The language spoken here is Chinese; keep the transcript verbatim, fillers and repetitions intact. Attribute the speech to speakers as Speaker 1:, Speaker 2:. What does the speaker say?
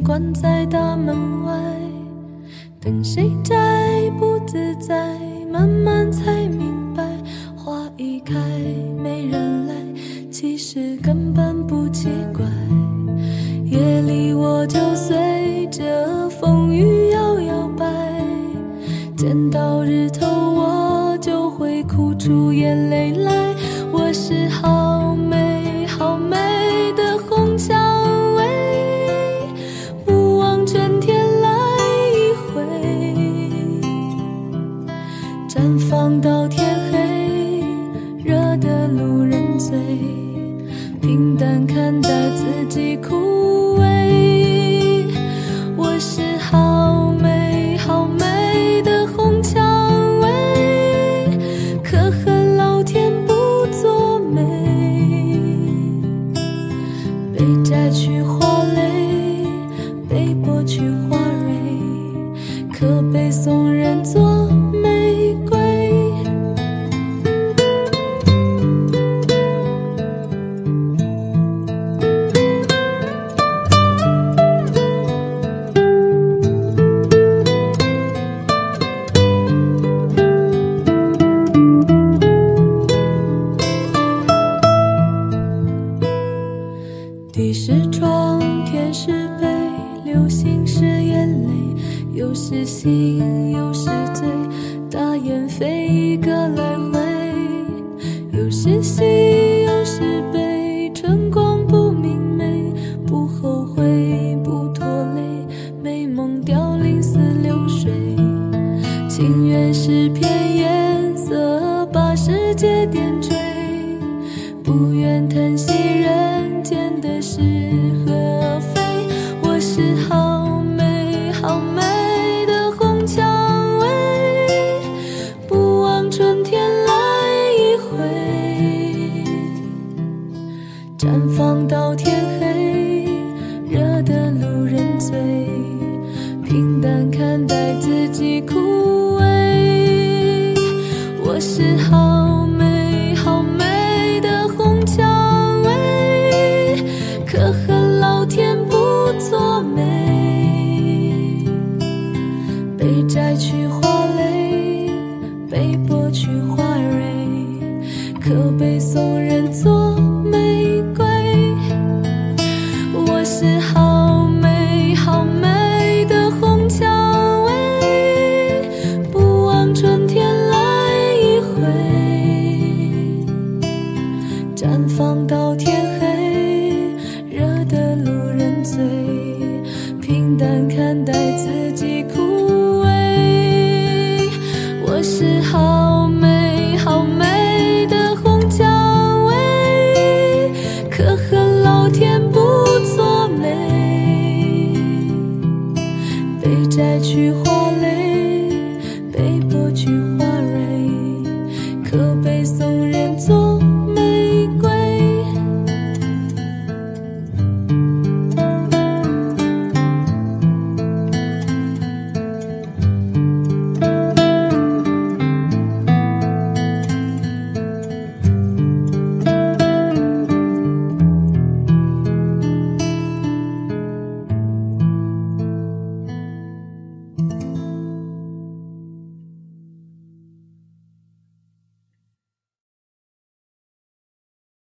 Speaker 1: 关在大门外，等谁在不自在，慢慢才明白，花一开没人来，其实根本不奇怪。夜里我就随着风雨摇摇摆，见到日头我就会哭出眼泪来。我是好美好美的红蔷薇，不枉春天来一回，绽放到天黑，惹得路人醉，平淡看待自己枯萎。我是好美好美的红蔷薇，可恨老天不作美，被摘去花蕾，被剥去花蕊，可被送人作玫瑰。地是窗，天是杯，流星是眼泪，有时醒有时醉，大雁飞一个来回，有时喜有时悲，春光不明媚，不后悔不拖累，美梦凋零似流水，情缘是片颜色，把世界点缀，不愿叹息人间的是和非。我是好美好美的红蔷薇，不枉春天来一回，绽放到天黑，惹得路人醉，平淡看待自己枯萎。我是好美好美的红蔷薇，可恨老天不作美，被摘去花蕾，被剥去花蕊，可被送人作玫瑰。我是好美好美的红蔷薇，不枉春天来一回，绽放到天黑，惹得路人醉，平淡看待自己枯萎。我是好美好美的红蔷薇，可恨老天不作美，被摘去花